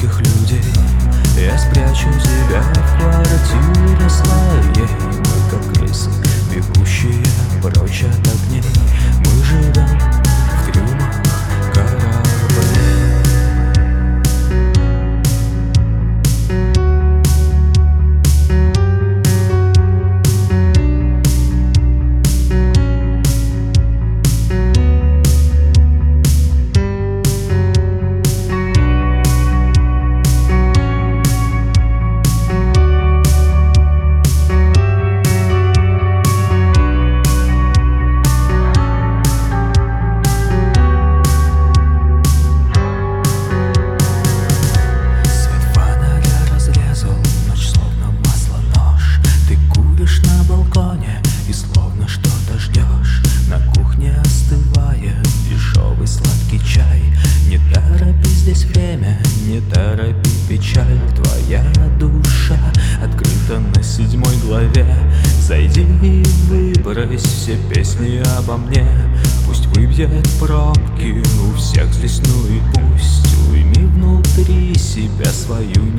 одиноких людей. Я спрячу тебя в квартире своей. Мы как крысы, бегущие прочь от огней. Мы живем в трюмах кораблей. Не торопи печаль, твоя душа открыта на 7 главе. Зайди и выбрось все песни обо мне. Пусть выбьет пробки у всех здесь, ну и пусть. Уйми внутри себя свою